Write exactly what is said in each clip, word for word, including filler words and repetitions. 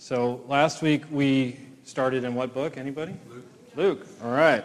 So last week we started in what book? Anybody? Luke. Luke. All right.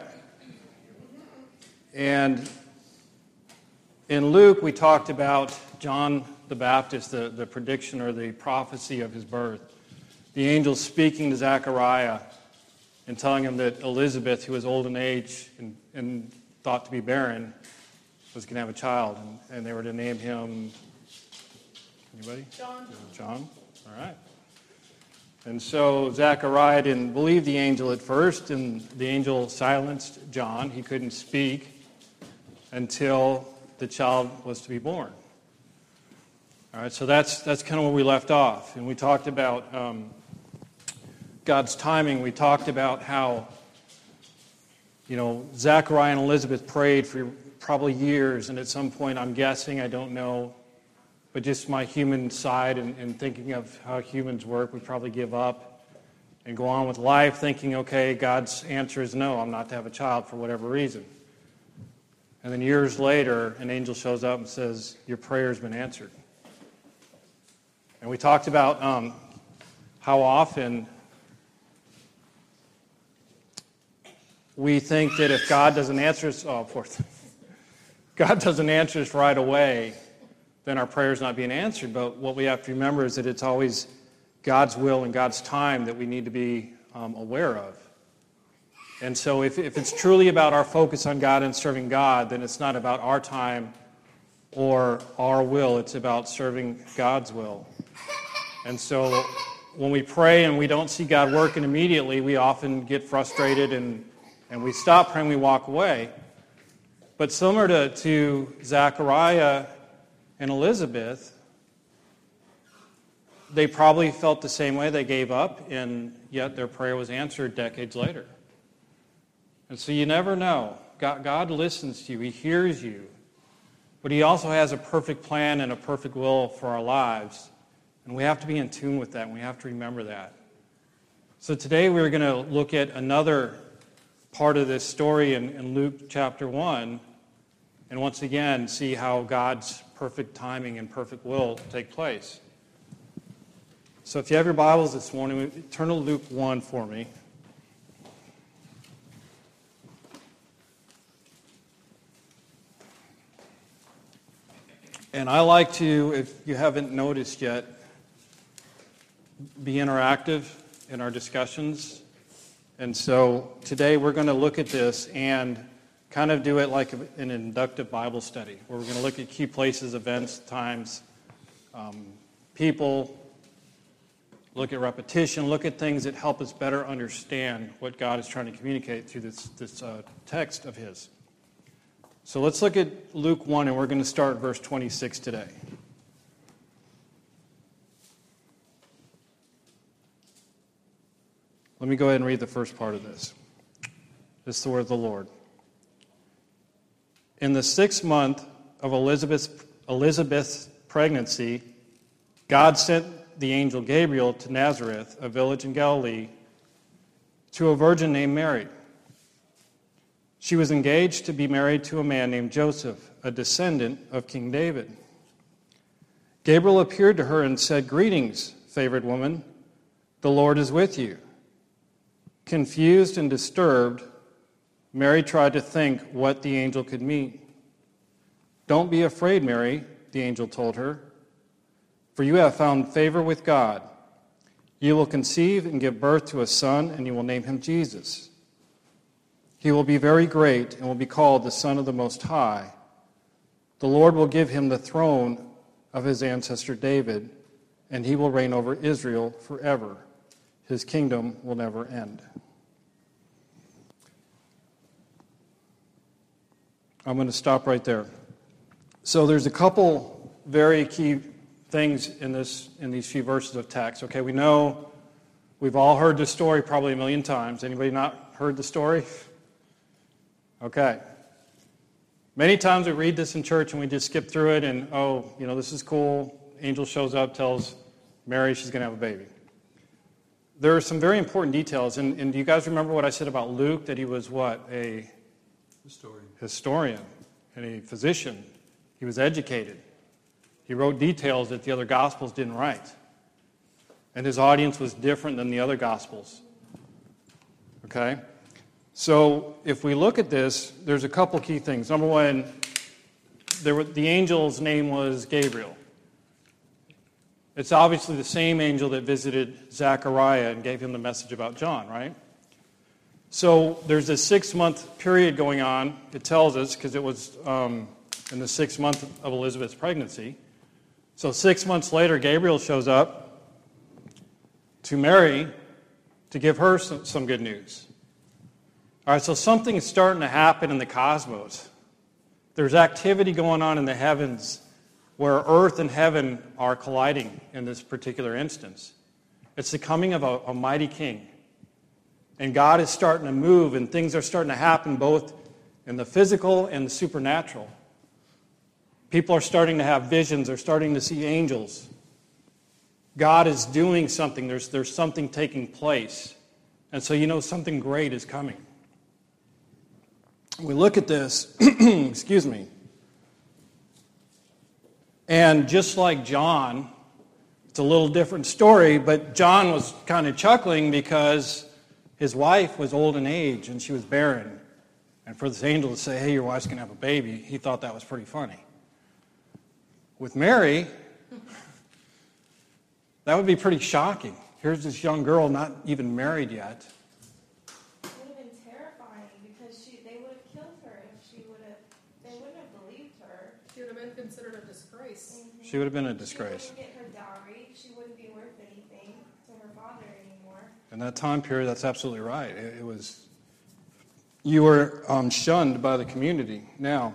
And in Luke we talked about John the Baptist, the, the prediction or the prophecy of his birth. The angel speaking to Zechariah and telling him that Elizabeth, who was old in age and, and thought to be barren, was going to have a child. And, and they were to name him, anybody? John. John. All right. And so Zechariah didn't believe the angel at first, and the angel silenced John. He couldn't speak until the child was to be born. All right, so that's that's kind of where we left off. And we talked about um, God's timing. We talked about how, you know, Zechariah and Elizabeth prayed for probably years, and at some point, I'm guessing, I don't know, but just my human side and, and thinking of how humans work, we probably give up and go on with life thinking, okay, God's answer is no, I'm not to have a child for whatever reason. And then years later, an angel shows up and says, your prayer's been answered. And we talked about um, how often we think that if God doesn't answer us, oh, poor thing. God doesn't answer us right away, then our prayer's not being answered. But what we have to remember is that it's always God's will and God's time that we need to be um, aware of. And so if, if it's truly about our focus on God and serving God, then it's not about our time or our will. It's about serving God's will. And so when we pray and we don't see God working immediately, we often get frustrated and, and we stop praying, we walk away. But similar to, to Zechariah and Elizabeth, they probably felt the same way. They gave up, and yet their prayer was answered decades later. And so you never know. God, God listens to you. He hears you. But He also has a perfect plan and a perfect will for our lives. And we have to be in tune with that, and we have to remember that. So today we're going to look at another part of this story in, in Luke chapter one, and once again see how God's perfect timing and perfect will take place. So if you have your Bibles this morning, turn to Luke one for me. And I like to, if you haven't noticed yet, be interactive in our discussions. And so today we're going to look at this and kind of do it like an inductive Bible study, where we're going to look at key places, events, times, um, people, look at repetition, look at things that help us better understand what God is trying to communicate through this, this uh, text of His. So let's look at Luke one, and we're going to start verse twenty-six today. Let me go ahead and read the first part of this. This is the word of the Lord. In the sixth month of Elizabeth's, Elizabeth's pregnancy, God sent the angel Gabriel to Nazareth, a village in Galilee, to a virgin named Mary. She was engaged to be married to a man named Joseph, a descendant of King David. Gabriel appeared to her and said, "Greetings, favored woman, the Lord is with you." Confused and disturbed, Mary tried to think what the angel could mean. "Don't be afraid, Mary," the angel told her, "for you have found favor with God. You will conceive and give birth to a son, and you will name him Jesus. He will be very great and will be called the Son of the Most High. The Lord will give him the throne of his ancestor David, and he will reign over Israel forever. His kingdom will never end." I'm going to stop right there. So there's a couple very key things in this in these few verses of text. Okay, we know we've all heard this story probably a million times. Anybody not heard the story? Okay. Many times we read this in church and we just skip through it and, oh, you know, this is cool. Angel shows up, tells Mary she's going to have a baby. There are some very important details. And, and do you guys remember what I said about Luke, that he was what? A Historian. historian and a physician. He was educated. He wrote details that the other Gospels didn't write. And his audience was different than the other Gospels. Okay? So if we look at this, there's a couple key things. Number one, there were, the angel's name was Gabriel. It's obviously the same angel that visited Zechariah and gave him the message about John, right? So there's a six-month period going on, it tells us, because it was um, in the sixth month of Elizabeth's pregnancy. So six months later, Gabriel shows up to Mary to give her some, some good news. All right, so something is starting to happen in the cosmos. There's activity going on in the heavens where earth and heaven are colliding in this particular instance. It's the coming of a, a mighty king. And God is starting to move, and things are starting to happen both in the physical and the supernatural. People are starting to have visions. They're starting to see angels. God is doing something. There's, there's something taking place. And so you know something great is coming. We look at this, excuse me, and just like John, it's a little different story, but John was kind of chuckling because his wife was old in age and she was barren. And for this angel to say, hey, your wife's going to have a baby, he thought that was pretty funny. With Mary, that would be pretty shocking. Here's this young girl not even married yet. Considered a disgrace. Mm-hmm. She would have been a disgrace. She wouldn't get her dowry. She wouldn't be worth anything to her father anymore. In that time period, that's absolutely right. It, it was, you were um, shunned by the community. Now,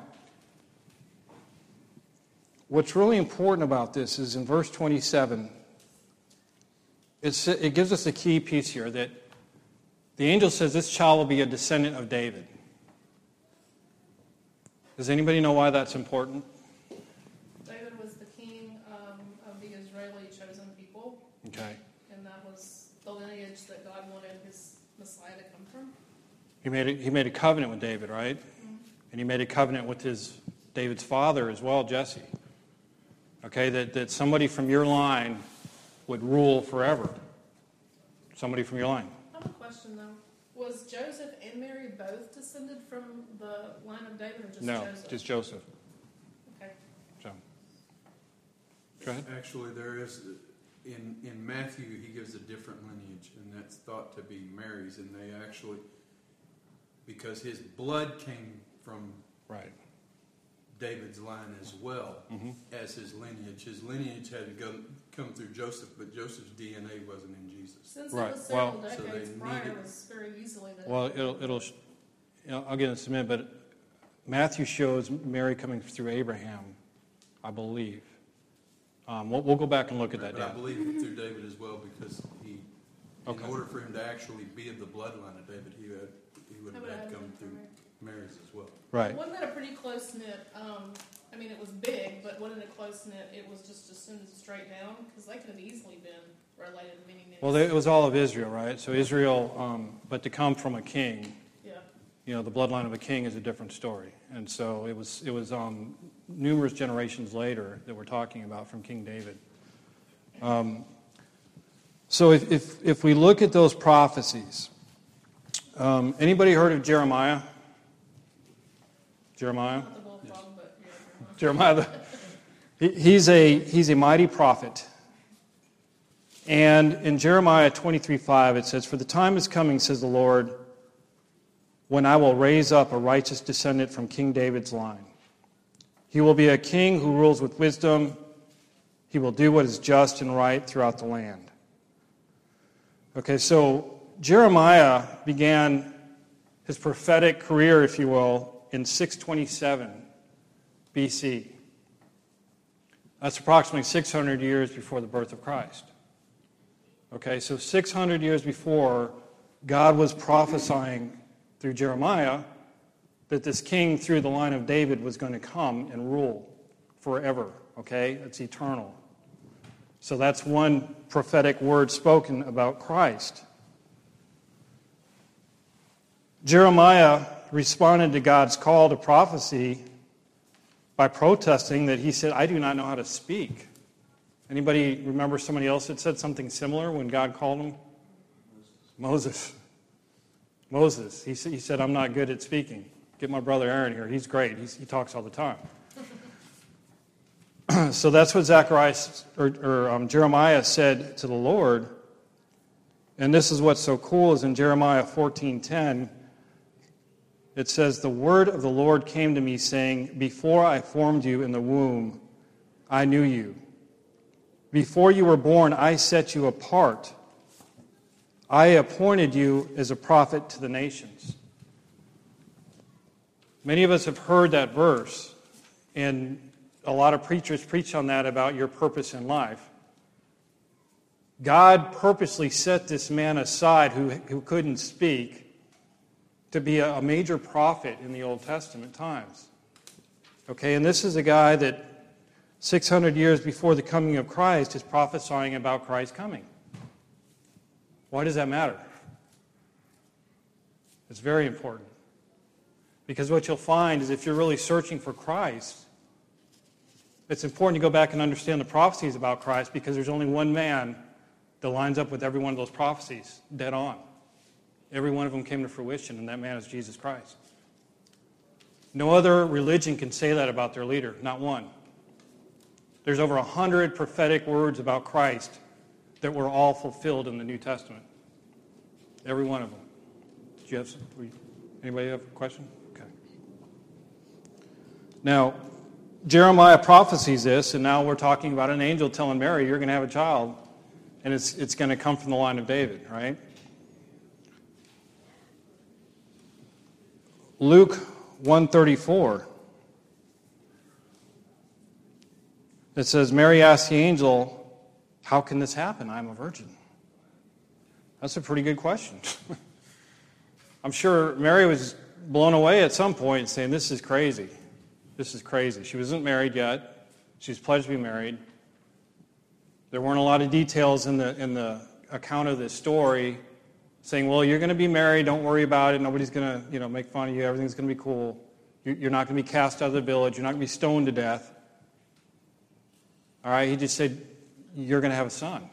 what's really important about this is in verse twenty-seven, it's, it gives us a key piece here that the angel says this child will be a descendant of David. Does anybody know why that's important? Okay. And that was the lineage that God wanted his Messiah to come from. He made a, he made a covenant with David, right? Mm-hmm. And he made a covenant with his David's father as well, Jesse. Okay, that, that somebody from your line would rule forever. Somebody from your line. I have a question, though. Was Joseph and Mary both descended from the line of David, or just no, Joseph? No, just Joseph. Okay. So, go ahead. Actually, there is... In, in Matthew, he gives a different lineage, and that's thought to be Mary's. And they actually, because his blood came from right. David's line as well mm-hmm. as his lineage. His lineage had to go, come through Joseph, but Joseph's D N A wasn't in Jesus. Since right. it was several well, decades so prior, needed, it was very easily... That well, it'll, it'll, you know, I'll get into this in a minute, but Matthew shows Mary coming through Abraham, I believe. Um, we'll, we'll go back and look at that. But I believe it through David as well, because he, okay. in order for him to actually be of the bloodline of David, he had he would have had to come through Mary's as well. Right. Wasn't that a pretty close knit? Um, I mean, it was big, but wasn't it close knit? It was just assumed straight down, because they could have easily been related many, many. Well, it was all of Israel, right? So Israel, um, but to come from a king. Yeah. You know, the bloodline of a king is a different story, and so it was. It was um, numerous generations later that we're talking about from King David. Um, so if, if if we look at those prophecies, um, anybody heard of Jeremiah? Jeremiah. Not the bullfrog, but yeah, Jeremiah. The, he, he's a he's a mighty prophet. And in Jeremiah twenty-three five, it says, "For the time is coming, says the Lord, when I will raise up a righteous descendant from King David's line. He will be a king who rules with wisdom. He will do what is just and right throughout the land." Okay, so Jeremiah began his prophetic career, if you will, in six twenty-seven B C. That's approximately six hundred years before the birth of Christ. Okay, so six hundred years before, God was prophesying through Jeremiah that this king through the line of David was going to come and rule forever. Okay, it's eternal. So that's one prophetic word spoken about Christ. Jeremiah responded to God's call to prophecy by protesting that he said, "I do not know how to speak." Anybody remember somebody else that said something similar when God called him? Moses. Moses. He, he said, I'm not good at speaking. Get my brother Aaron here. He's great. He's, he talks all the time. So that's what Zacharias or, or um, Jeremiah said to the Lord. And this is what's so cool is in Jeremiah fourteen ten, it says, the word of the Lord came to me saying, before I formed you in the womb, I knew you. Before you were born, I set you apart. I appointed you as a prophet to the nations. Many of us have heard that verse, and a lot of preachers preach on that about your purpose in life. God purposely set this man aside who, who couldn't speak to be a, a major prophet in the Old Testament times. Okay, and this is a guy that six hundred years before the coming of Christ is prophesying about Christ coming. Why does that matter? It's very important. Because what you'll find is if you're really searching for Christ, it's important to go back and understand the prophecies about Christ because there's only one man that lines up with every one of those prophecies, dead on. Every one of them came to fruition, and that man is Jesus Christ. No other religion can say that about their leader, not one. There's over a hundred prophetic words about Christ that were all fulfilled in the New Testament. Every one of them. Do you have some, anybody have a question? Okay. Now, Jeremiah prophesies this, and now we're talking about an angel telling Mary, you're going to have a child, and it's, it's going to come from the line of David, right? Luke one thirty-four. It says, Mary asked the angel, how can this happen? I'm a virgin. That's a pretty good question. I'm sure Mary was blown away at some point saying, this is crazy. This is crazy. She wasn't married yet. She was pledged to be married. There weren't a lot of details in the in the account of this story saying, well, you're going to be married. Don't worry about it. Nobody's going to, you know, make fun of you. Everything's going to be cool. You're not going to be cast out of the village. You're not going to be stoned to death. All right? He just said, you're going to have a son.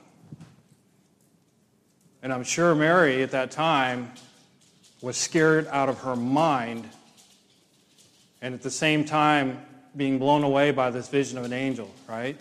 And I'm sure Mary at that time was scared out of her mind and at the same time being blown away by this vision of an angel, right?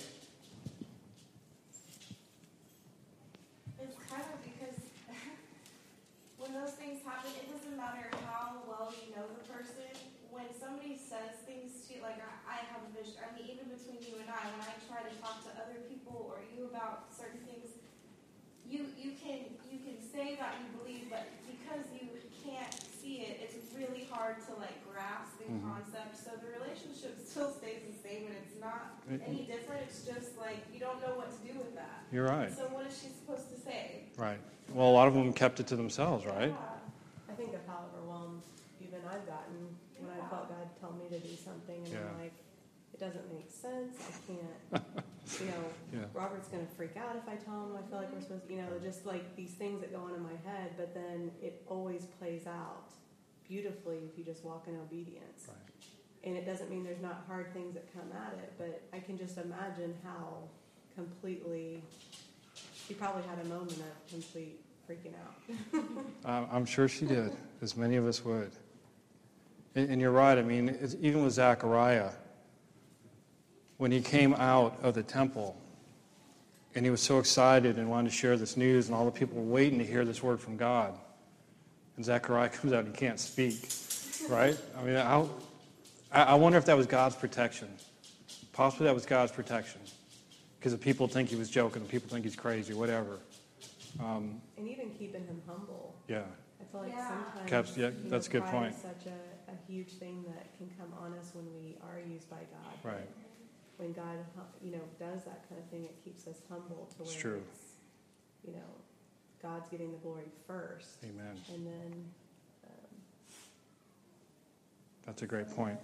It's kind of because when those things happen, it doesn't matter how well you know the person. When somebody says things to you, like I, I have a vision, I mean, even between you and I, when I try to talk to other people or you about certain things, you you can you can say that you believe, but because you can't see it, it's really hard to like grasp the mm-hmm. concept. So the relationship still stays the same, and it's not any different. It's just like you don't know what to do with that. You're right. So what is she supposed to say? Right. Well, a lot of them kept it to themselves, right? Yeah. I think of how overwhelmed even I've gotten when I felt God tell me to do something, and yeah. I'm like, it doesn't make sense. I can't. You know, yeah. Robert's going to freak out if I tell him I feel like we're supposed to, you know, just like these things that go on in my head, but then it always plays out beautifully if you just walk in obedience. Right. And it doesn't mean there's not hard things that come at it, but I can just imagine how completely, she probably had a moment of complete freaking out. uh, I'm sure she did, as many of us would. And, and you're right, I mean, it's, even with Zechariah, when he came out of the temple and he was so excited and wanted to share this news and all the people were waiting to hear this word from God. And Zechariah comes out and he can't speak, right? I mean, how, I wonder if that was God's protection. Possibly that was God's protection because the people think he was joking, the people think he's crazy, whatever. Um, and even keeping him humble. Yeah. I feel like yeah. sometimes Caps, yeah, that's know, a good pride point. is such a, a huge thing that can come on us when we are used by God. Right. When God, you know, does that kind of thing, it keeps us humble to where it's, true. it's, you know, God's getting the glory first. Amen. And then... Um, that's a great point.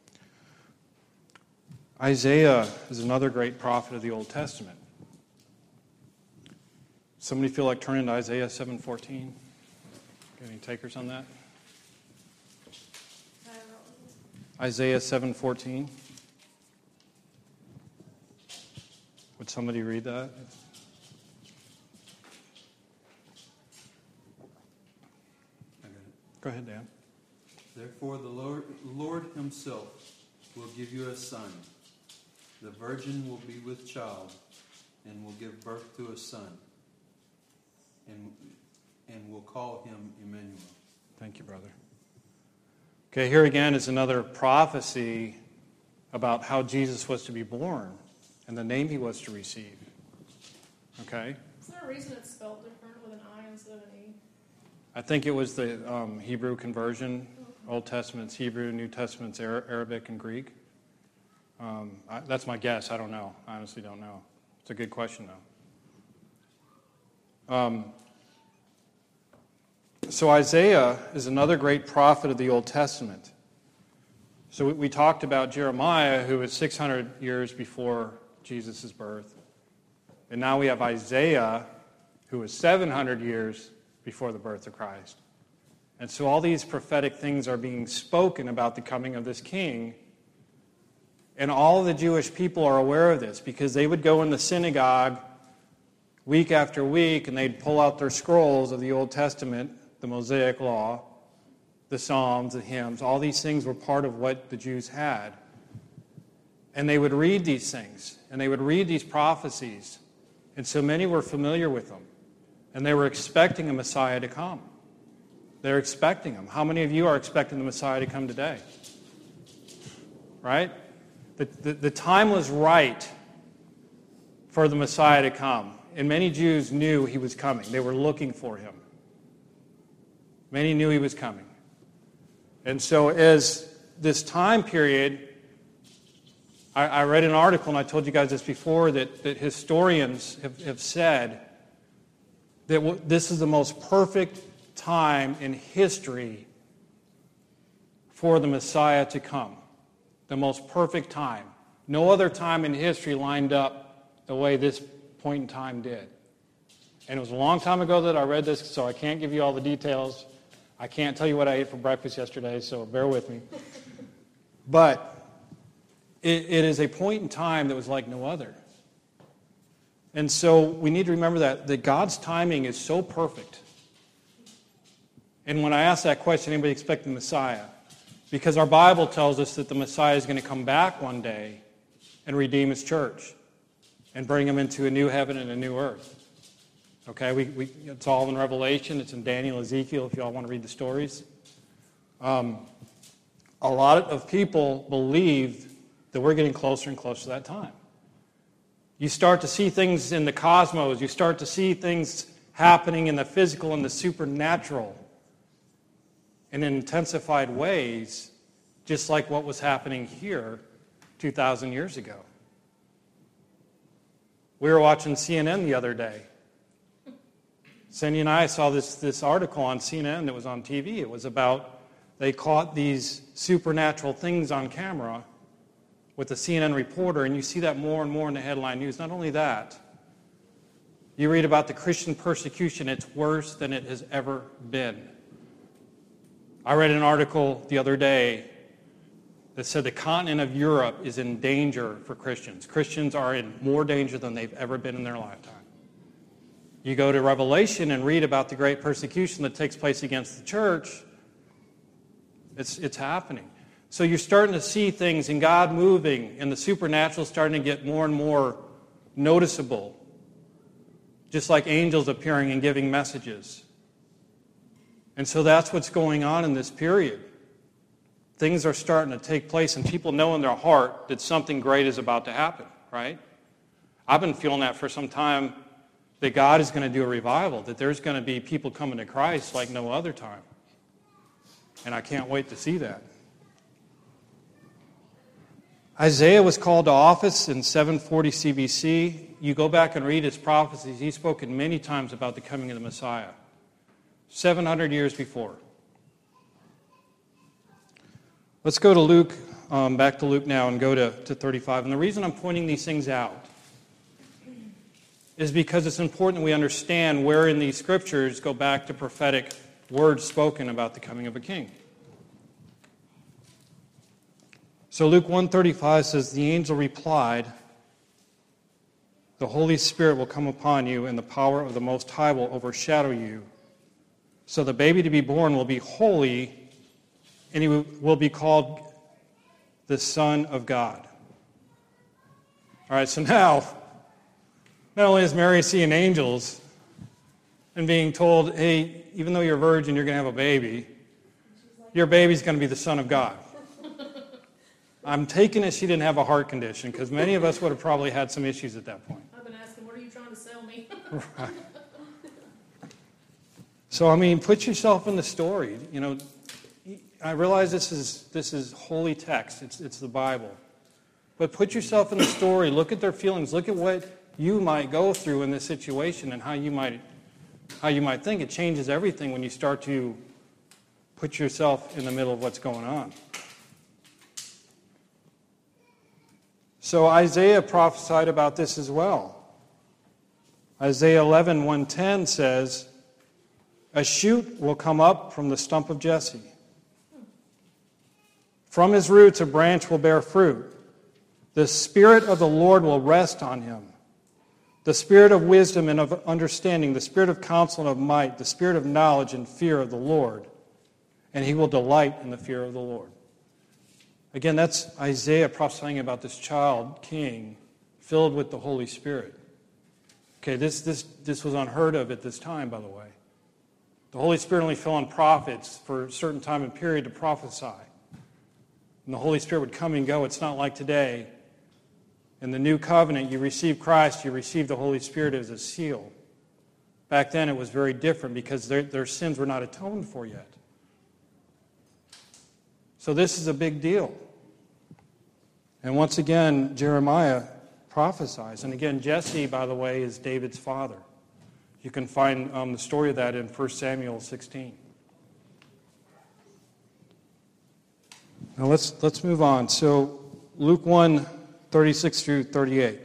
Isaiah is another great prophet of the Old Testament. Somebody feel like turning to Isaiah seven fourteen? Got any takers on that? Isaiah seven fourteen. Would somebody read that? I got it. Go ahead, Dan. Therefore the Lord, Lord himself will give you a son. The virgin will be with child and will give birth to a son, and, and will call him Emmanuel. Thank you, brother. Okay, here again is another prophecy about how Jesus was to be born and the name he was to receive. Okay? Is there a reason it's spelled different with an I instead of an E? I think it was the um, Hebrew conversion. Old Testament's Hebrew, New Testament's Arabic and Greek. Um, I, that's my guess. I don't know. I honestly don't know. It's a good question, though. Um, so Isaiah is another great prophet of the Old Testament. So we, we talked about Jeremiah, who was six hundred years before Jesus' birth. And now we have Isaiah, who was seven hundred years before the birth of Christ. And so all these prophetic things are being spoken about the coming of this king. And all the Jewish people are aware of this because they would go in the synagogue week after week and they'd pull out their scrolls of the Old Testament, the Mosaic Law, the Psalms, the hymns. All these things were part of what the Jews had. And they would read these things and they would read these prophecies. And so many were familiar with them. And they were expecting a Messiah to come. They're expecting him. How many of you are expecting the Messiah to come today? Right? The, the, the time was right for the Messiah to come. And many Jews knew he was coming. They were looking for him. Many knew he was coming. And so as this time period, I, I read an article, and I told you guys this before, that, that historians have, have said that w- this is the most perfect time in history for the Messiah to come. The most perfect time. No other time in history lined up the way this point in time did. And it was a long time ago that I read this, so I can't give you all the details. I can't tell you what I ate for breakfast yesterday, so bear with me. But it, it is a point in time that was like no other. And so we need to remember that, that God's timing is so perfect. And when I ask that question, anybody expect the Messiah? Because our Bible tells us that the Messiah is going to come back one day and redeem his church and bring them into a new heaven and a new earth. Okay, we, we, it's all in Revelation. It's in Daniel, Ezekiel, if you all want to read the stories. Um, a lot of people believe that we're getting closer and closer to that time. You start to see things in the cosmos. You start to see things happening in the physical and the supernatural in intensified ways, just like what was happening here two thousand years ago. We were watching C N N the other day. Cindy and I saw this, this article on C N N that was on T V. It was about, they caught these supernatural things on camera with a C N N reporter, and you see that more and more in the headline news. Not only that, you read about the Christian persecution. It's worse than it has ever been. I read an article the other day that said the continent of Europe is in danger for Christians. Christians are in more danger than they've ever been in their lifetime. You go to Revelation and read about the great persecution that takes place against the church. It's, it's happening. So you're starting to see things in God moving, and the supernatural starting to get more and more noticeable. Just like angels appearing and giving messages. And so that's what's going on in this period. Things are starting to take place, and people know in their heart that something great is about to happen, right? I've been feeling that for some time, that God is going to do a revival, that there's going to be people coming to Christ like no other time. And I can't wait to see that. Isaiah was called to office in seven forty C B C. You go back and read his prophecies. He's spoken many times about the coming of the Messiah. seven hundred years before. Let's go to Luke, um, back to Luke now and go to, to thirty-five. And the reason I'm pointing these things out is because it's important that we understand where in these scriptures go back to prophetic words spoken about the coming of a king. So Luke one thirty-five says, the angel replied, the the Holy Spirit will come upon you, and the power of the Most High will overshadow you. So the baby to be born will be holy, and he will be called the Son of God. All right, so now, not only is Mary seeing angels and being told, hey, even though you're a virgin, you're going to have a baby, your baby's going to be the Son of God. I'm taking it she didn't have a heart condition, because many of us would have probably had some issues at that point. I've been asking, what are you trying to sell me? Right. So, I mean, put yourself in the story. You know, I realize this is this is holy text. It's it's the Bible. But put yourself in the story. Look at their feelings. Look at what you might go through in this situation and how you might how you might think. It changes everything when you start to put yourself in the middle of what's going on. So Isaiah prophesied about this as well. Isaiah eleven, one ten says, a shoot will come up from the stump of Jesse. From his roots a branch will bear fruit. The Spirit of the Lord will rest on him. The Spirit of wisdom and of understanding, the Spirit of counsel and of might, the Spirit of knowledge and fear of the Lord. And he will delight in the fear of the Lord. Again, that's Isaiah prophesying about this child king filled with the Holy Spirit. Okay, this, this, this was unheard of at this time, by the way. The Holy Spirit only fell on prophets for a certain time and period to prophesy. And the Holy Spirit would come and go. It's not like today. In the new covenant, you receive Christ, you receive the Holy Spirit as a seal. Back then it was very different because their, their sins were not atoned for yet. So this is a big deal. And once again, Jeremiah prophesies. And again, Jesse, by the way, is David's father. You can find um, the story of that in First Samuel sixteen. Now let's let's move on. So Luke one, thirty-six through thirty-eight.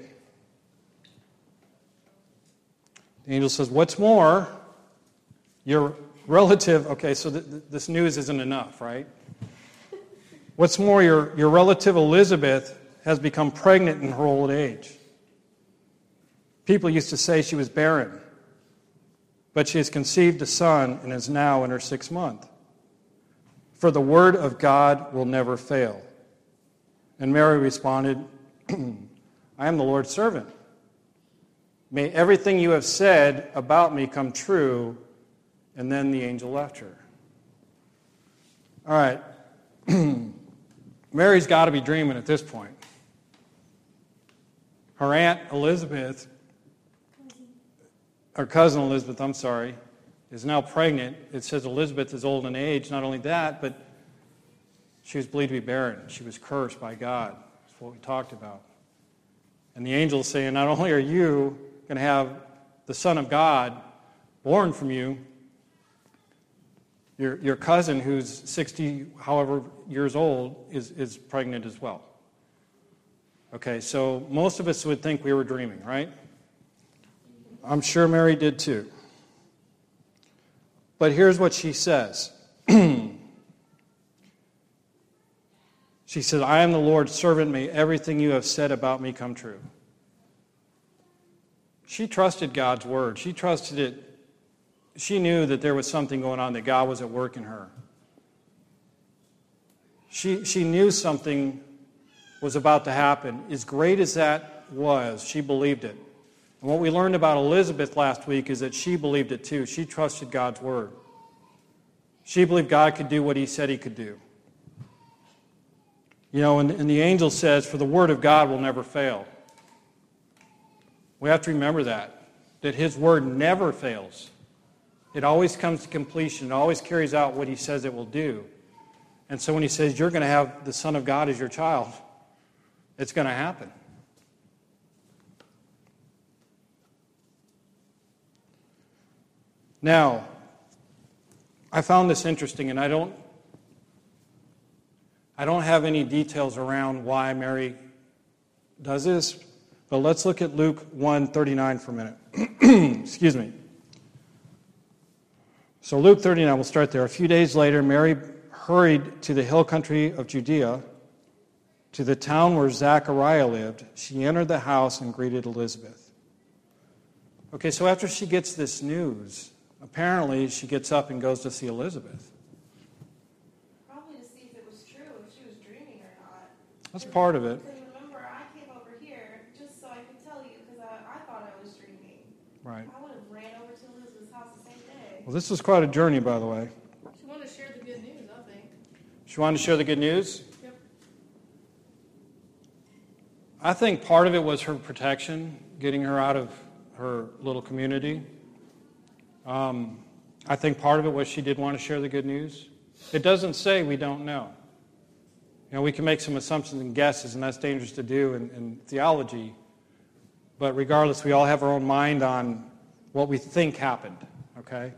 The angel says, what's more, your relative, okay, so th- th- this news isn't enough, right? What's more, your, your relative Elizabeth has become pregnant in her old age. People used to say she was barren. But she has conceived a son and is now in her sixth month. For the word of God will never fail. And Mary responded, I am the Lord's servant. May everything you have said about me come true. And then the angel left her. All right. Mary's got to be dreaming at this point. Her aunt Elizabeth, her cousin Elizabeth, I'm sorry, is now pregnant. It says Elizabeth is old in age. Not only that, but she was believed to be barren. She was cursed by God. That's what we talked about. And the angel is saying, not only are you going to have the Son of God born from you, your, your cousin, who's sixty, however, years old, is, is pregnant as well. Okay, so most of us would think we were dreaming, right? I'm sure Mary did too. But here's what she says. She said, I am the Lord's servant. May everything you have said about me come true. She trusted God's word. She trusted it. She knew that there was something going on, that God was at work in her. She, she knew something was about to happen. As great as that was, she believed it. And what we learned about Elizabeth last week is that she believed it too. She trusted God's word. She believed God could do what he said he could do. You know, and, and the angel says, for the word of God will never fail. We have to remember that, that his word never fails. It always comes to completion. It always carries out what he says it will do. And so when he says you're going to have the Son of God as your child, it's going to happen. Now, I found this interesting, and I don't I don't have any details around why Mary does this, but let's look at Luke one thirty-nine for a minute. Excuse me. So Luke thirty-nine, we'll start there. A few days later, Mary hurried to the hill country of Judea, to the town where Zachariah lived. She entered the house and greeted Elizabeth. Okay, so after she gets this news, apparently she gets up and goes to see Elizabeth. Probably to see if it was true, if she was dreaming or not. That's part of it. Because remember, I came over here just so I could tell you because I, I thought I was dreaming. Right. I would have ran over to Elizabeth's house the same day. Well, this was quite a journey, by the way. She wanted to share the good news, I think. She wanted to share the good news. Yep. I think part of it was her protection, getting her out of her little community. Um, I think part of it was she did want to share the good news. It doesn't say, we don't know. You know, we can make some assumptions and guesses, and that's dangerous to do in, in theology. But regardless, we all have our own mind on what we think happened, okay?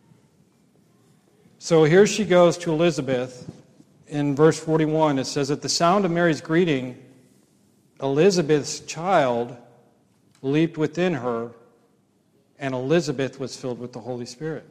So here she goes to Elizabeth. In verse forty-one, it says, at the sound of Mary's greeting, Elizabeth's child leaped within her, and Elizabeth was filled with the Holy Spirit.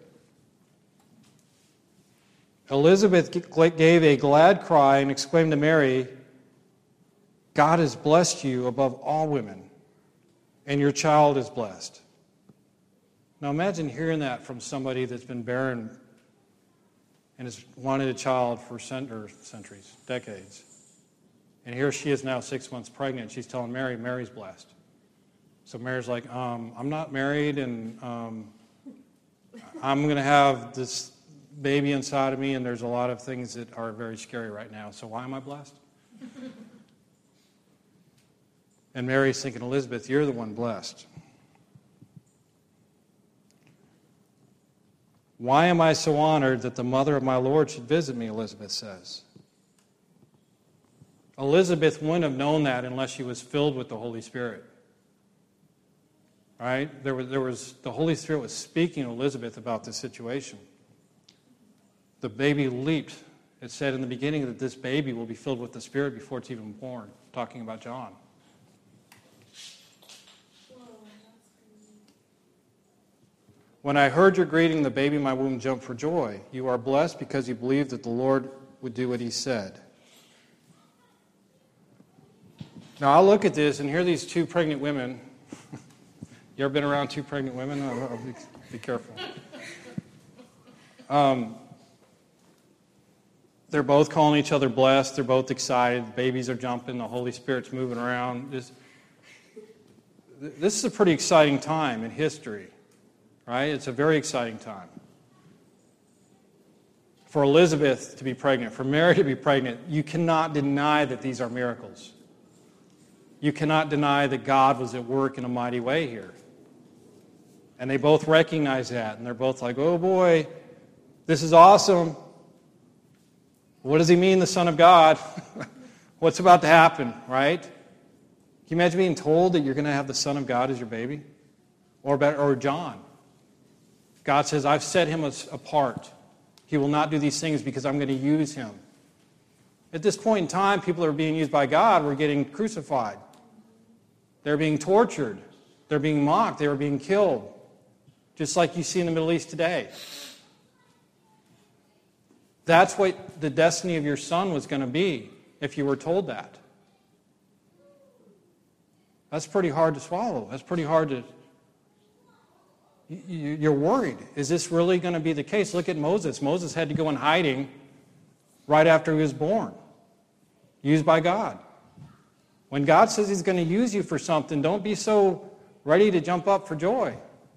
Elizabeth gave a glad cry and exclaimed to Mary, God has blessed you above all women, and your child is blessed. Now imagine hearing that from somebody that's been barren and has wanted a child for cent- or centuries, decades. And here she is now six months pregnant. She's telling Mary, Mary's blessed. So Mary's like, um, I'm not married, and um, I'm going to have this baby inside of me, and there's a lot of things that are very scary right now. So why am I blessed? And Mary's thinking, Elizabeth, you're the one blessed. Why am I so honored that the mother of my Lord should visit me, Elizabeth says. Elizabeth wouldn't have known that unless she was filled with the Holy Spirit. Right? There was, there was, the Holy Spirit was speaking to Elizabeth about this situation. The baby leaped. It said in the beginning that this baby will be filled with the Spirit before it's even born, talking about John. When I heard your greeting, the baby in my womb jumped for joy. You are blessed because you believed that the Lord would do what he said. Now I look at this and hear these two pregnant women. You ever been around two pregnant women? I'll, I'll be, be careful. Um, they're both calling each other blessed. They're both excited. Babies are jumping. The Holy Spirit's moving around. This, this is a pretty exciting time in history, right? It's a very exciting time. For Elizabeth to be pregnant, for Mary to be pregnant, you cannot deny that these are miracles. You cannot deny that God was at work in a mighty way here. And they both recognize that, and they're both like, oh boy, this is awesome. What does he mean, the Son of God? What's about to happen, right? Can you imagine being told that you're going to have the Son of God as your baby? Or, better, or John. God says, I've set him apart. He will not do these things because I'm going to use him. At this point in time, people who are being used by God were getting crucified. They're being tortured. They're being mocked. They were being killed. Just like you see in the Middle East today. That's what the destiny of your son was going to be if you were told that. That's pretty hard to swallow. That's pretty hard to... You're worried. Is this really going to be the case? Look at Moses. Moses had to go in hiding right after he was born. Used by God. When God says he's going to use you for something, don't be so ready to jump up for joy.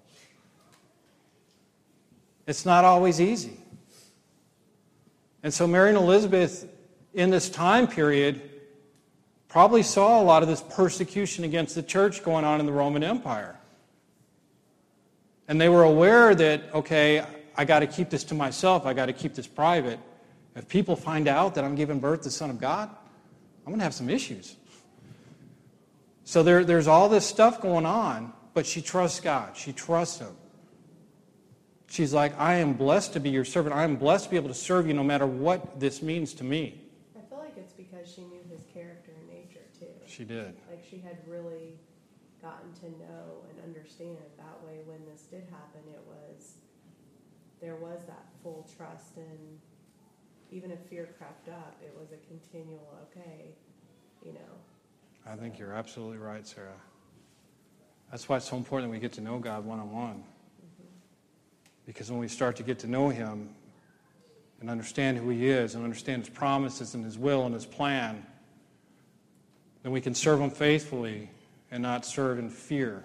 It's not always easy. And so Mary and Elizabeth, in this time period, probably saw a lot of this persecution against the church going on in the Roman Empire. And they were aware that, okay, I got to keep this to myself. I got to keep this private. If people find out that I'm giving birth to the Son of God, I'm going to have some issues. So there, there's all this stuff going on, but she trusts God. She trusts him. She's like, I am blessed to be your servant. I am blessed to be able to serve you no matter what this means to me. I feel like it's because she knew his character and nature, too. She did. Like, she had really gotten to know and understand. That way, when this did happen, it was, there was that full trust, and even if fear crept up, it was a continual, okay, you know. I think you're absolutely right, Sarah. That's why it's so important that we get to know God one-on-one. Because when we start to get to know him and understand who he is and understand his promises and his will and his plan, then we can serve him faithfully and not serve in fear,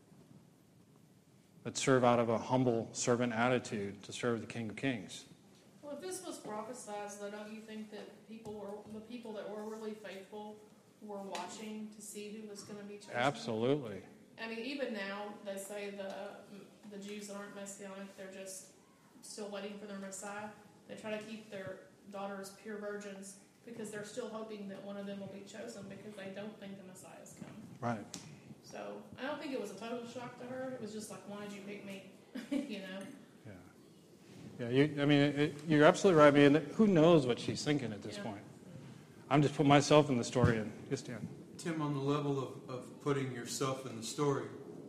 but serve out of a humble servant attitude to serve the King of Kings. Well, if this was prophesied, though, don't you think that people were the people that were really faithful were watching to see who was going to be chosen? Absolutely. I mean, even now, they say the the Jews that aren't Messianic, they're just still waiting for their Messiah. They try to keep their daughters pure virgins because they're still hoping that one of them will be chosen because they don't think the Messiah has come. Right. So I don't think it was a total shock to her. It was just like, why did you pick me? you know? Yeah. Yeah, you, I mean, it, you're absolutely right. I mean, who knows what she's thinking at this Yeah. point? I'm just putting myself in the story and just Dan. Tim, on the level of, of putting yourself in the story,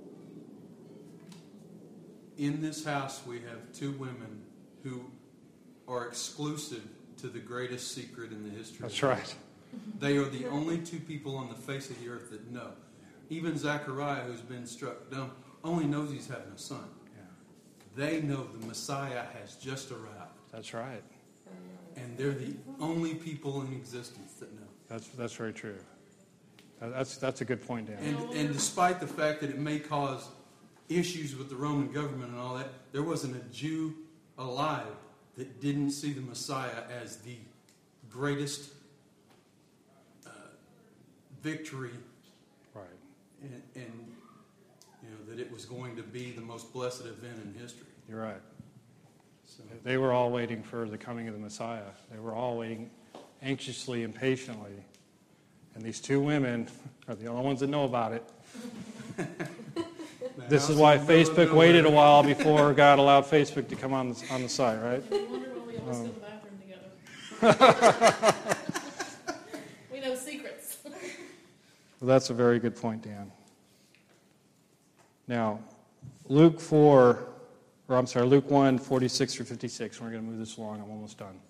in this house we have two women who are exclusive to the greatest secret in the history That's of the world. right. They are the only two people on the face of the earth that know. Even Zechariah, who's been struck dumb, only knows he's having a son. Yeah. They know the Messiah has just arrived. That's right. And they're the only people in existence that know. That's that's very true. That- That's that's a good point, Dan. And, and despite the fact that it may cause issues with the Roman government and all that, there wasn't a Jew alive that didn't see the Messiah as the greatest uh, victory, Right. and, and you know that it was going to be the most blessed event in history. You're right. So, They were all waiting for the coming of the Messiah. They were all waiting anxiously and patiently. And these two women are the only ones that know about it. This is why Facebook waited a while before God allowed Facebook to come on the, on the site, right? I wonder when we always go to the bathroom together. We know secrets. Well, that's a very good point, Dan. Now, Luke four, or I'm sorry, Luke one, forty-six through fifty-six. We're going to move this along. I'm almost done.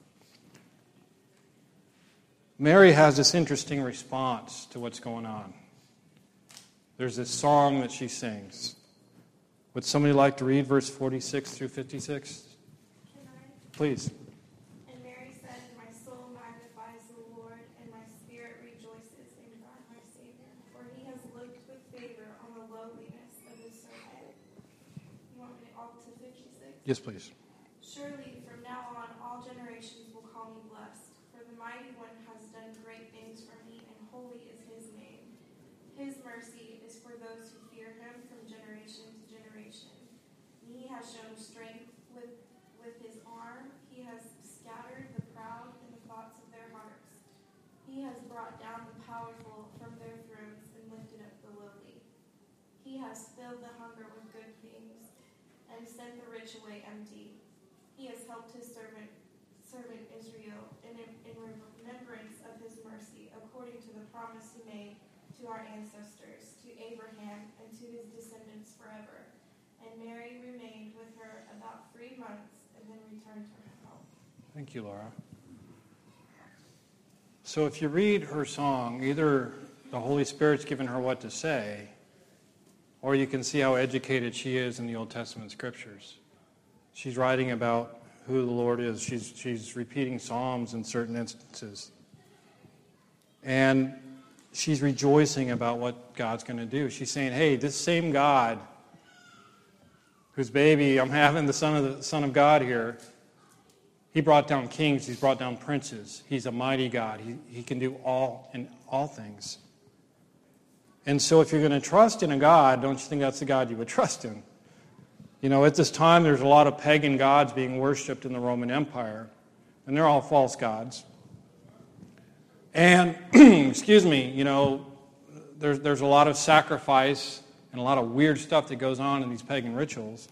Mary has this interesting response to what's going on. There's this song that she sings. Would somebody like to read verse forty-six through fifty-six? Can I? Please. And Mary said, my soul magnifies the Lord, and my spirit rejoices in God my Savior, for he has looked with favor on the lowliness of his servant. You want me to all to fifty-six? Yes, please. Surely from now on all generations will call me blessed, for the mighty one has done great things for me, and holy is his name. His mercy is for those who fear him from generation to generation. He has shown strength with, with his arm. He has scattered the proud in the thoughts of their hearts. He has brought down the powerful from their thrones and lifted up the lowly. He has filled the hunger with good things and sent the rich away empty. He has helped his servant servant Israel in, in remembrance of his mercy, according to the promise he made to our ancestors, to Abraham, and to his descendants forever. And Mary remained with her about three months and then returned to her home. Thank you, Laura. So if you read her song, either the Holy Spirit's given her what to say, or you can see how educated she is in the Old Testament scriptures. She's writing about who the Lord is. She's, she's repeating Psalms in certain instances. And she's rejoicing about what God's going to do. She's saying, hey, this same God, whose baby I'm having, the Son of the Son of God here, he brought down kings, he's brought down princes. He's a mighty God. He, he can do all in all things. And so if you're going to trust in a God, don't you think that's the God you would trust in? You know, at this time, there's a lot of pagan gods being worshipped in the Roman Empire, and they're all false gods. And, excuse me, you know, there's, there's a lot of sacrifice and a lot of weird stuff that goes on in these pagan rituals.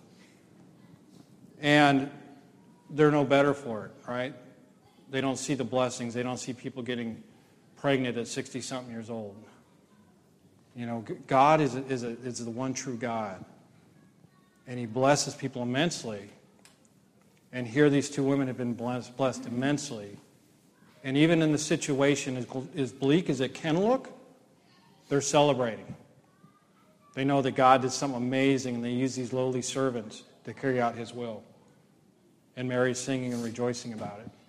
And they're no better for it, right? They don't see the blessings. They don't see people getting pregnant at sixty-something years old. You know, God is, a, is, a, is the one true God. And he blesses people immensely. And here these two women have been blessed, blessed immensely. And even in the situation as, as bleak as it can look, they're celebrating. They know that God did something amazing, and they use these lowly servants to carry out his will. And Mary's singing and rejoicing about it.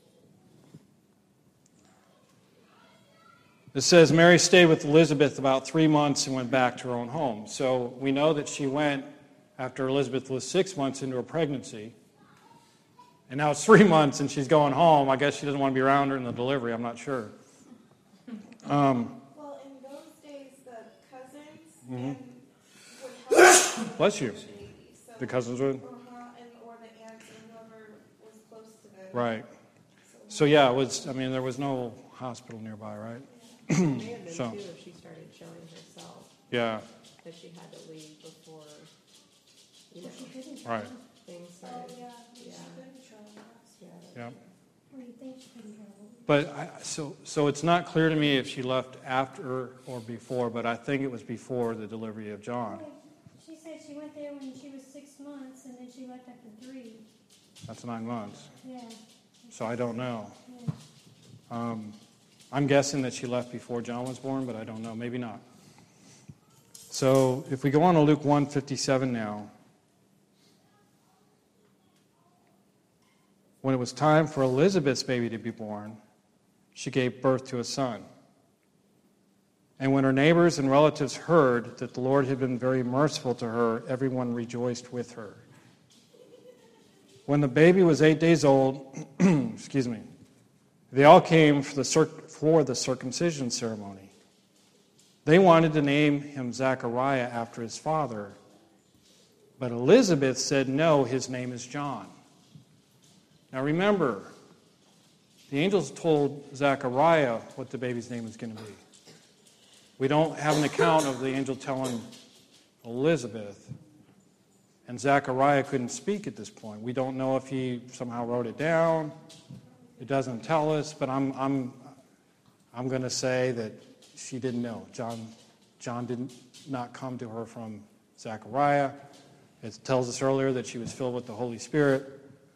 It says Mary stayed with Elizabeth about three months and went back to her own home. So we know that she went after Elizabeth was six months into her pregnancy. And now it's three months and she's going home. I guess she doesn't want to be around her in the delivery. I'm not sure. Um, well, in those days, the cousins mm-hmm. and would help Bless you. the baby. So, The cousins would? Uh-huh, and, or the aunts and whoever was close to them. Right. So, So yeah, it was. I mean, there was no hospital nearby, right? It may have been So. too if she started showing herself Yeah. that she had to leave before, you know, Right. things Oh, started. yeah. Yeah. She couldn't travel. Yeah. Yeah. What do you think she couldn't travel? But I, so so it's not clear to me if she left after or before, but I think it was before the delivery of John. Well, she said she went there when she was six months, and then she left after three. That's nine months. Yeah. So I don't know. Yeah. Um, I'm guessing that she left before John was born, but I don't know. Maybe not. So if we go on to Luke one fifty-seven now. When it was time for Elizabeth's baby to be born, she gave birth to a son. And when her neighbors and relatives heard that the Lord had been very merciful to her, everyone rejoiced with her. When the baby was eight days old, excuse me, they all came for the, circ- for the circumcision ceremony. They wanted to name him Zechariah after his father, but Elizabeth said, no, his name is John. Now remember, the angels told Zechariah what the baby's name was going to be. We don't have an account of the angel telling Elizabeth, and Zechariah couldn't speak at this point. We don't know if he somehow wrote it down. It doesn't tell us, but I'm I'm I'm going to say that she didn't know. John John did not come to her from Zechariah. It tells us earlier that she was filled with the Holy Spirit.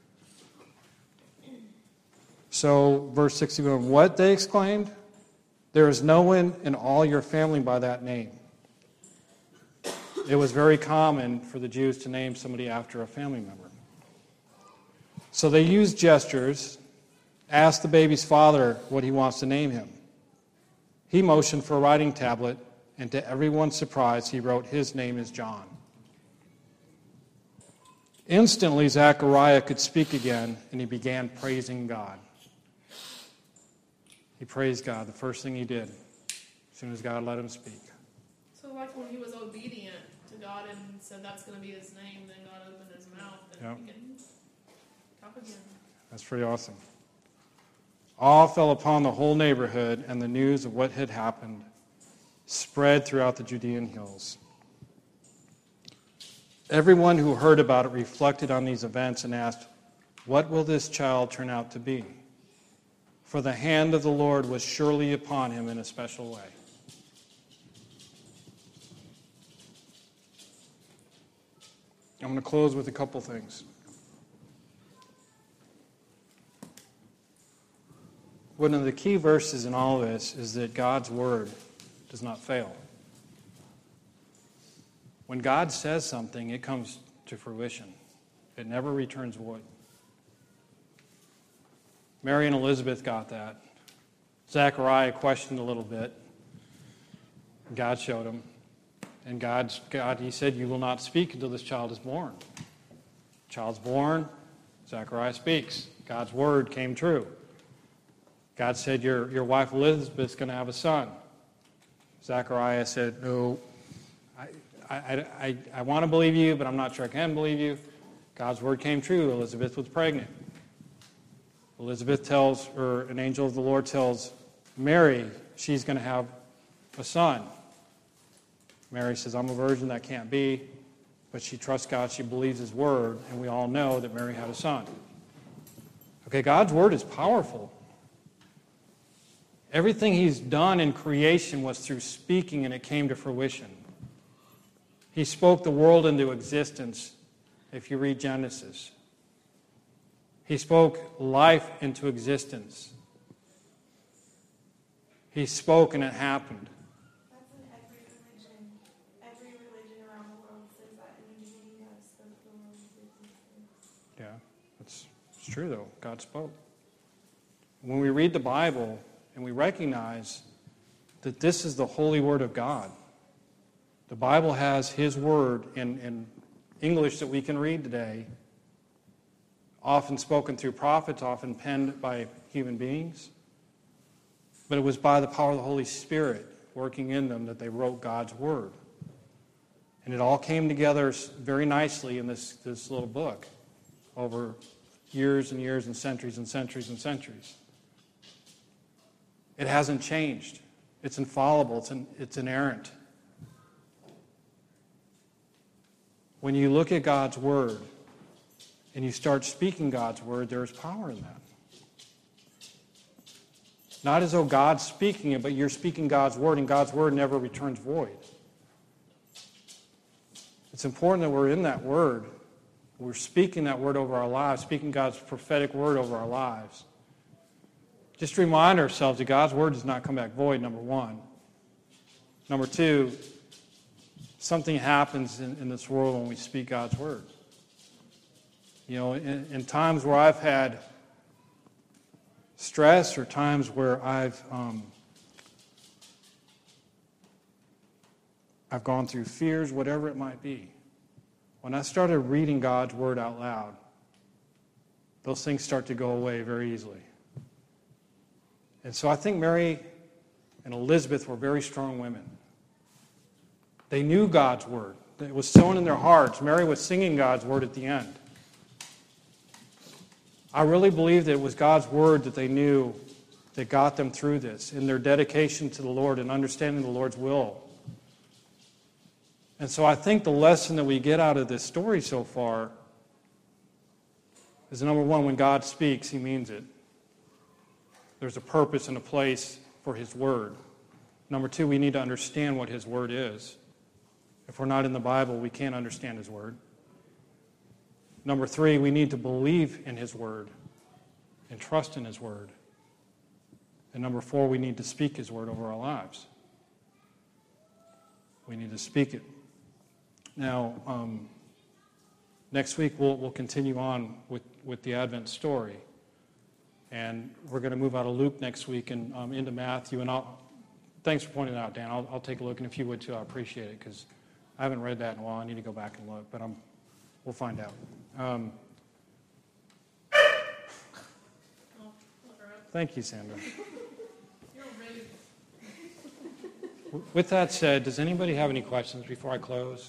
So, verse sixty-one, what they exclaimed? There is no one in all your family by that name. It was very common for the Jews to name somebody after a family member. So they used gestures, asked the baby's father what he wants to name him. He motioned for a writing tablet, and to everyone's surprise, he wrote, his name is John. Instantly, Zechariah could speak again, and he began praising God. He praised God, the first thing he did, as soon as God let him speak. So like when he was obedient to God and said that's going to be his name, then God opened his mouth and Yep. he can talk again. That's pretty awesome. Awe fell upon the whole neighborhood, and the news of what had happened spread throughout the Judean hills. Everyone who heard about it reflected on these events and asked, what will this child turn out to be? For the hand of the Lord was surely upon him in a special way. I'm going to close with a couple things. One of the key verses in all of this is that God's word does not fail. When God says something, it comes to fruition. It never returns void. Mary and Elizabeth got that. Zechariah questioned a little bit. God showed him. And God's, God, he said, you will not speak until this child is born. Child's born, Zechariah speaks. God's word came true. God said, your, your wife Elizabeth's going to have a son. Zechariah said, no, I, I, I, I want to believe you, but I'm not sure I can believe you. God's word came true. Elizabeth was pregnant. Elizabeth tells, or an angel of the Lord tells Mary she's going to have a son. Mary says, I'm a virgin, that can't be. But she trusts God, she believes his word, and we all know that Mary had a son. Okay, God's word is powerful. Everything he's done in creation was through speaking, and it came to fruition. He spoke the world into existence, if you read Genesis. He spoke life into existence. He spoke and it happened. That's in every religion. Every It's, it's true, though. God spoke. When we read the Bible and we recognize that this is the holy word of God, the Bible has His word in, in English that we can read today, often spoken through prophets, often penned by human beings. But it was by the power of the Holy Spirit working in them that they wrote God's word. And it all came together very nicely in this, this little book over years and years and centuries and centuries and centuries. It hasn't changed. It's infallible. It's, in, it's inerrant. When you look at God's word and you start speaking God's word, there is power in that. Not as though God's speaking it, but you're speaking God's word, and God's word never returns void. It's important that we're in that word. We're speaking that word over our lives, speaking God's prophetic word over our lives. Just to remind ourselves that God's word does not come back void, number one. Number two, something happens in, in this world when we speak God's word. You know, in, in times where I've had stress or times where I've um, I've gone through fears, whatever it might be, when I started reading God's word out loud, those things start to go away very easily. And so I think Mary and Elizabeth were very strong women. They knew God's word. It was sown in their hearts. Mary was singing God's word at the end. I really believe that it was God's word that they knew that got them through this in their dedication to the Lord and understanding the Lord's will. And so I think the lesson that we get out of this story so far is, number one, when God speaks, He means it. There's a purpose and a place for His word. Number two, we need to understand what His word is. If we're not in the Bible, we can't understand His word. Number three, we need to believe in His word and trust in His word. And number four, we need to speak His word over our lives. We need to speak it. Now, um, next week we'll, we'll continue on with, with the Advent story. And we're going to move out of Luke next week and um, into Matthew. And I'll, thanks for pointing it out, Dan. I'll, I'll take a look, and if you would too, I appreciate it, because I haven't read that in a while. I need to go back and look, but I'm, we'll find out. Um, thank you, Sandra. You're rude. With that said, does anybody have any questions before I close?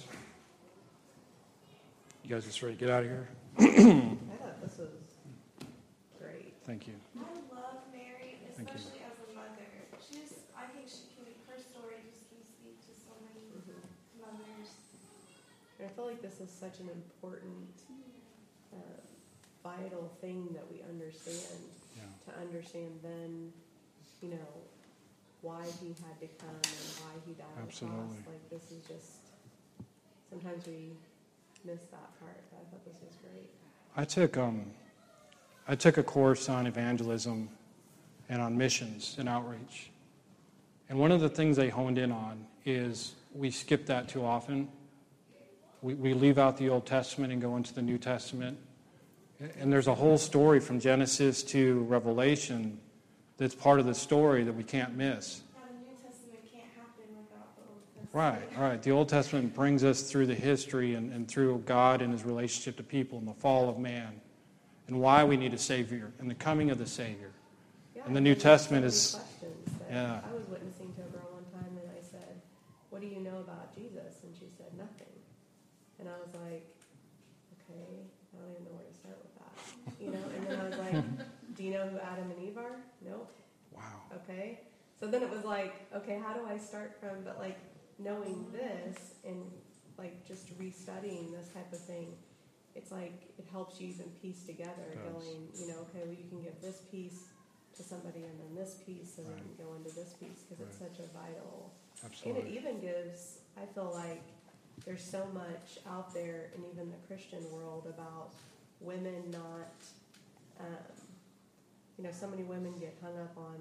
You guys just ready to get out of here? I thought this was great. Thank you. I love Mary, Thank you. especially as a mother. She just, I think she can, her story just can speak to so many Mm-hmm. mothers. And I feel like this is such an important, uh, vital thing that we understand. Yeah. To understand then, you know, why He had to come and why He died on the Absolutely. cross. Like, this is just, sometimes we miss that part. But I thought this was great. I took um, I took a course on evangelism and on missions and outreach. And one of the things they honed in on is we skip that too often. We, we leave out the Old Testament and go into the New Testament. And there's a whole story from Genesis to Revelation that's part of the story that we can't miss. Now, the New Testament can't happen without the Old Testament. Right, right. The Old Testament brings us through the history and, and through God and His relationship to people and the fall of man and why we need a Savior and the coming of the Savior. Yeah, And the New there's Testament so many is- questions that yeah. I was witnessing to a girl one time, and I said, "What do you know about Jesus?" And she said, "Nothing." And I was like, "Okay, I don't even know where to start with that." You know. And then I was like, "Do you know who Adam and Eve are?" Nope. Wow. Okay. So then it was like, okay, how do I start from? But like knowing this and like just restudying this type of thing, it's like it helps you even piece together. It does. Going, you know, okay, well you can give this piece to somebody and then this piece and Right. then go into this piece because it's Right. such a vital. Absolutely. And it even gives. I feel like there's so much out there in even the Christian world about women not. Um, you know, so many women get hung up on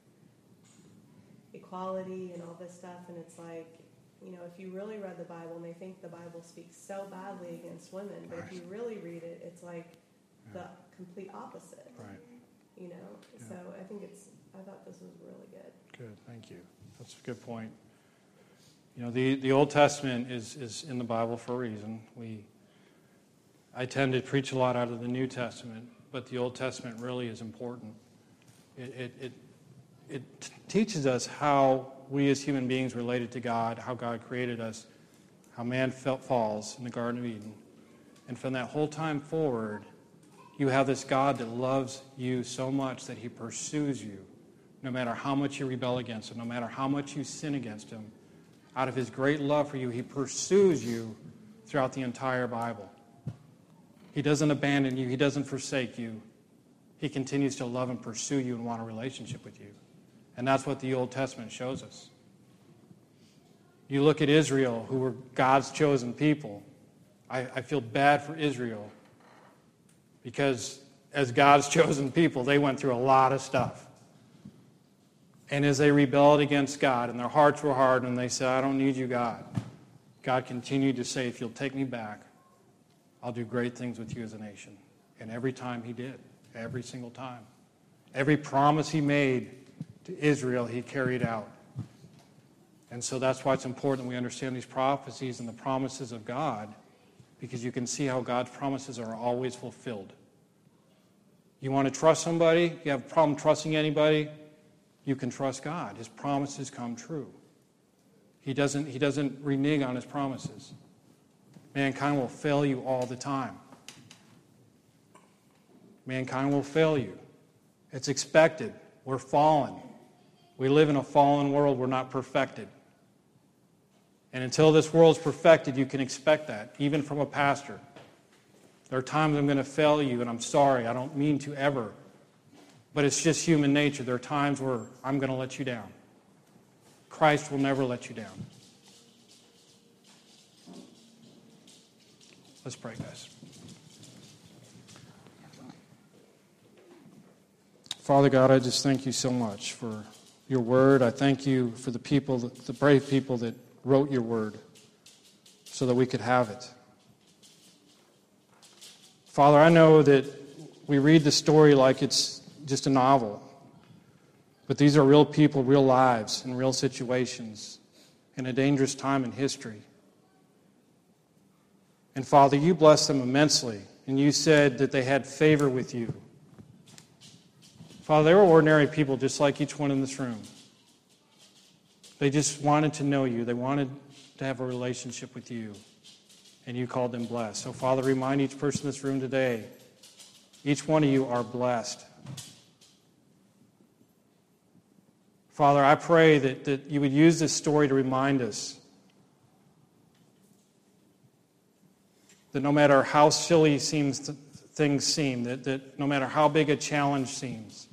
equality and all this stuff, and it's like, you know, if you really read the Bible, and they think the Bible speaks so badly against women, but if you really read it, it's like the complete opposite. Right. You know, Yeah. so I think it's. I thought this was really good. Good, thank you. That's a good point. You know, the, the Old Testament is, is in the Bible for a reason. We, I tend to preach a lot out of the New Testament, but the Old Testament really is important. It, it, it, it t- teaches us how we as human beings related to God, how God created us, how man felt falls in the Garden of Eden. And from that whole time forward, you have this God that loves you so much that he pursues you, no matter how much you rebel against him, no matter how much you sin against him. Out of his great love for you, he pursues you throughout the entire Bible. He doesn't abandon you. He doesn't forsake you. He continues to love and pursue you and want a relationship with you. And that's what the Old Testament shows us. You look at Israel, who were God's chosen people. I, I feel bad for Israel because as God's chosen people, they went through a lot of stuff. And as they rebelled against God and their hearts were hard and they said, I don't need you, God, God continued to say, if you'll take me back, I'll do great things with you as a nation. And every time he did, every single time. Every promise he made to Israel, he carried out. And so that's why it's important that we understand these prophecies and the promises of God, because you can see how God's promises are always fulfilled. You want to trust somebody? You have a problem trusting anybody? You can trust God. His promises come true. He doesn't, he doesn't renege on his promises. Mankind will fail you all the time. Mankind will fail you. It's expected. We're fallen. We live in a fallen world. We're not perfected. And until this world's perfected, you can expect that, even from a pastor. There are times I'm going to fail you, and I'm sorry. I don't mean to ever. But it's just human nature. There are times where I'm going to let you down. Christ will never let you down. Let's pray, guys. Father God, I just thank you so much for your word. I thank you for the people, the brave people that wrote your word so that we could have it. Father, I know that we read the story like it's just a novel. But these are real people, real lives, and real situations in a dangerous time in history. And Father, you blessed them immensely, and you said that they had favor with you. Father, they were ordinary people just like each one in this room. They just wanted to know you. They wanted to have a relationship with you, and you called them blessed. So Father, remind each person in this room today, each one of you are blessed. Father, I pray that, that you would use this story to remind us that no matter how silly seems to, things seem, that, that no matter how big a challenge seems,